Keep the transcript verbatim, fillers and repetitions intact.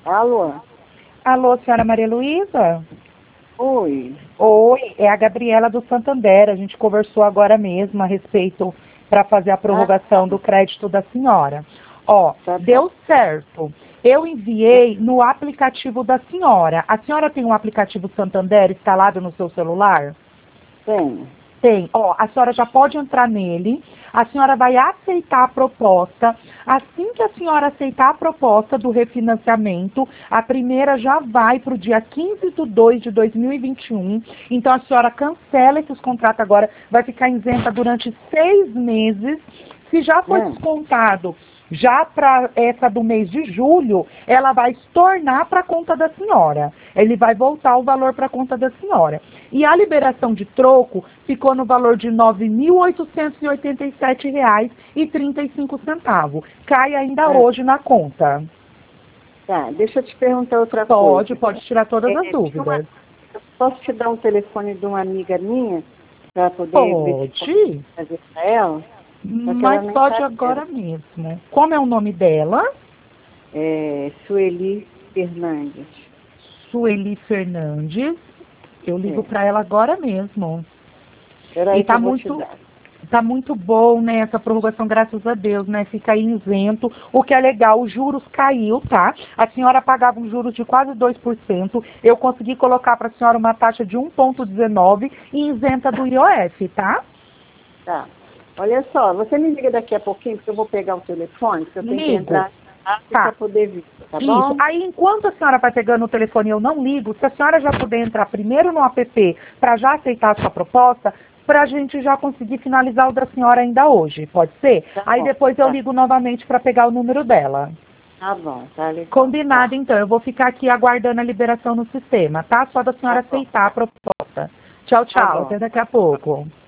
Alô? Alô, senhora Maria Luísa? Oi. Oi, é a Gabriela do Santander. A gente conversou agora mesmo a respeito para fazer a prorrogação Ah, do crédito da senhora. Ó, tá deu bom. certo. Eu enviei no aplicativo da senhora. A senhora tem um aplicativo Santander instalado no seu celular? Tem. Tem. Ó, a senhora já pode entrar nele, a senhora vai aceitar a proposta. Assim que a senhora aceitar a proposta do refinanciamento, a primeira já vai para o dia quinze de dois de dois mil e vinte e um. Então a senhora cancela esses contratos agora, vai ficar isenta durante seis meses. Se já foi É. descontado já para essa do mês de julho, ela vai tornar para a conta da senhora. Ele vai voltar o valor para a conta da senhora. E a liberação de troco ficou no valor de nove mil oitocentos e oitenta e sete reais e trinta e cinco centavos. Cai ainda É. hoje na conta. Tá, deixa eu te perguntar outra Pode, coisa. pode tirar todas É, as tem uma- dúvidas. eu posso te dar um telefone de uma amiga minha para poder ver se posso Pode, fazer para ela? Só que ela mas nem pode tá agora mesmo. Como é o nome dela? É Sueli Fernandes. Sueli Fernandes. Eu ligo É. para ela agora mesmo. Espera E aí que tá eu vou te muito, dar. tá muito bom, né, essa prorrogação, graças a Deus, né? Fica aí isento, o que é legal, os juros caiu, tá? A senhora pagava um juros de quase dois por cento, eu consegui colocar para a senhora uma taxa de um vírgula dezenove e isenta do I O F, tá? Tá. Olha só, você me liga daqui a pouquinho, porque eu vou pegar o telefone, porque eu tenho que Ligo. entrar para Tá. poder vir, tá Isso. bom? Aí, enquanto a senhora vai pegando o telefone e eu não ligo, se a senhora já puder entrar primeiro no app para já aceitar a sua proposta, para a gente já conseguir finalizar o da senhora ainda hoje, pode ser? Tá Aí bom, depois eu tá. ligo novamente para pegar o número dela. Tá bom, tá legal. Combinado, Tá, então. Eu vou ficar aqui aguardando a liberação no sistema, tá? Só da senhora tá bom, aceitar a proposta. Tchau, tá tchau. bom. Até daqui a pouco.